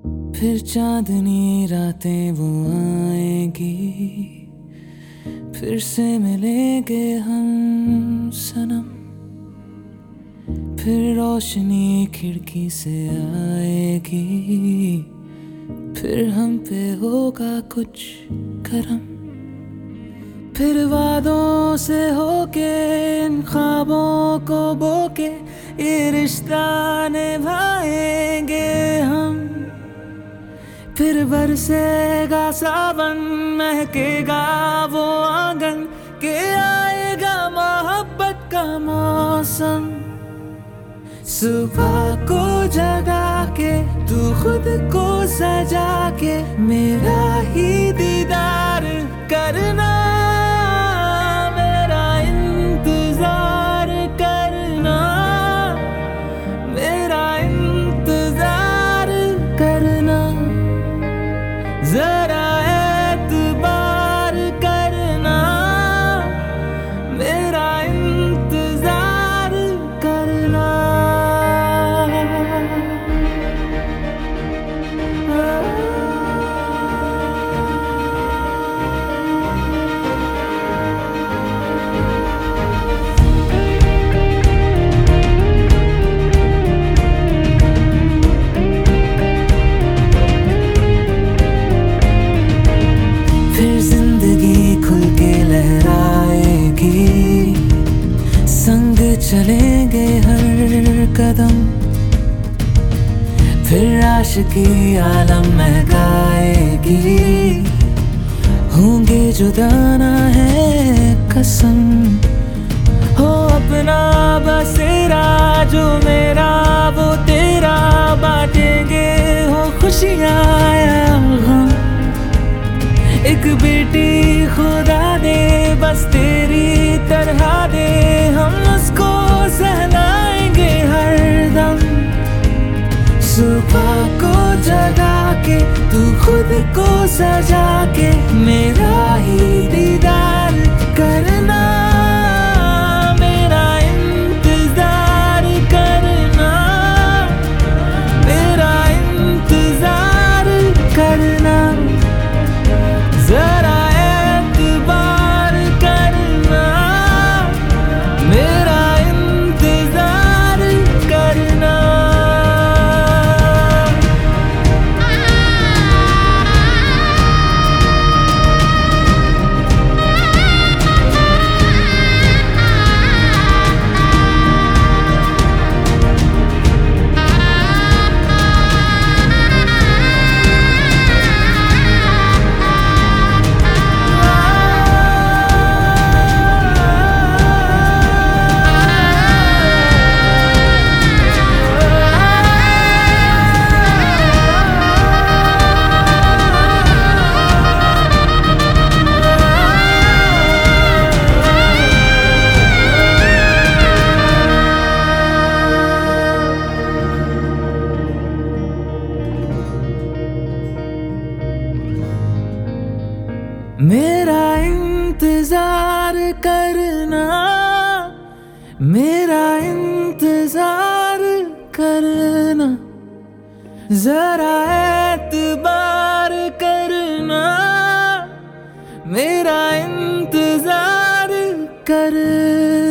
फिर चांदनी रातें वो आएंगी, फिर से मिलेंगे हम सनम। फिर रोशनी खिड़की से आएगी, फिर हम पे होगा कुछ करम। फिर वादों से होके इन ख्वाबों को बोके ये रिश्ता निभाएंगे हम। फिर बरसेगा सावन, महकेगा वो आंगन के आएगा मोहब्बत का मौसम। सुबह को जगा के तू खुद को सजा के मेरा ही दीदार करना, मेरा इंतजार करना, मेरा इंतजार करना। जरा एतबार करना, मेरा इंतजार करना। फिर जिंदगी खुल के लहराएगी, संग चलेंगे हर कदम। फिर आशिकी आलम महकाएगी, होंगे जुदाना है कसम। हो अपना बसेरा जो मेरा वो तेरा, बांटेंगे हो खुशियाँ या गम। एक बेटी खुदा दे बस तेरी तरह दे, हम उसको सहलाएंगे हर दम। सुबह को जगा के तू खुद को सजा के मेरा ही दीदार करना, मेरा इंतजार करना, मेरा इंतजार करना। जरा एतबार करना, मेरा इंतजार करना। मेरा इंतजार करना, मेरा इंतजार करना। जरा एतबार करना, मेरा इंतजार करना।